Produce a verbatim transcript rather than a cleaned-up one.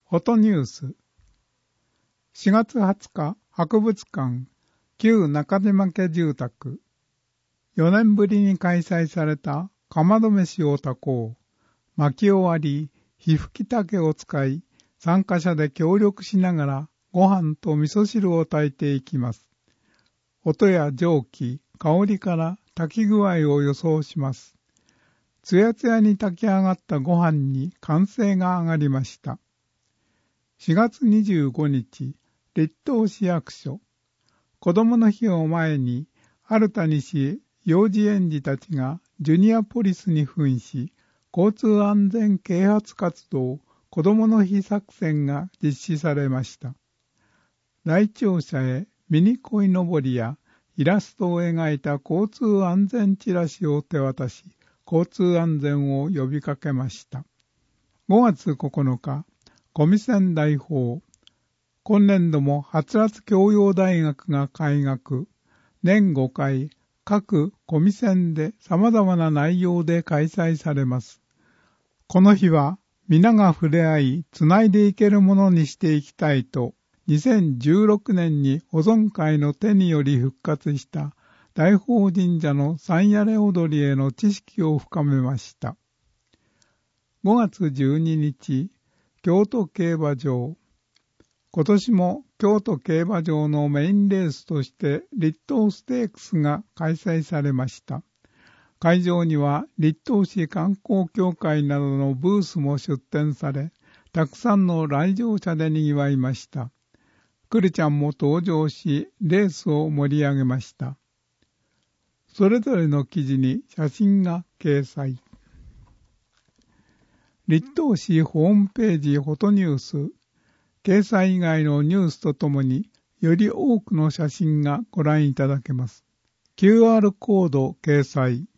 フォトニュースしがつはつか博物館旧中島家住宅よねんぶりに開催されたかまど飯を炊こう薪き終わり火吹き竹を使い参加者で協力しながらご飯と味噌汁を炊いていきます。音や蒸気、香りから炊き具合を予想します。つやつやに炊き上がったご飯に歓声が上がりました。しがつにじゅうごにち、立東市役所。子どもの日を前に、新たに市幼児園児たちがジュニアポリスに扮し、交通安全啓発活動子どもの日作戦が実施されました。来庁者へミニ鯉のぼりやイラストを描いた交通安全チラシを手渡し、交通安全を呼びかけました。ごがつここのか、コミセン大法。今年度もはつらつ教養大学が開学。年ごかい、各コミセンで様々な内容で開催されます。この日は皆が触れ合い、つないでいけるものにしていきたいと、にせんじゅうろくねんに保存会の手により復活した大宝神社の三やれ踊りへの知識を深めました。ごがつじゅうににち、京都競馬場。今年も京都競馬場のメインレースとして立東ステークスが開催されました。会場には立東市観光協会などのブースも出展され、たくさんの来場者で賑わいました。くるちゃんも登場し、レースを盛り上げました。それぞれの記事に写真が掲載。立東市ホームページフォトニュース。掲載以外のニュースとともに、より多くの写真がご覧いただけます。キューアール コード掲載。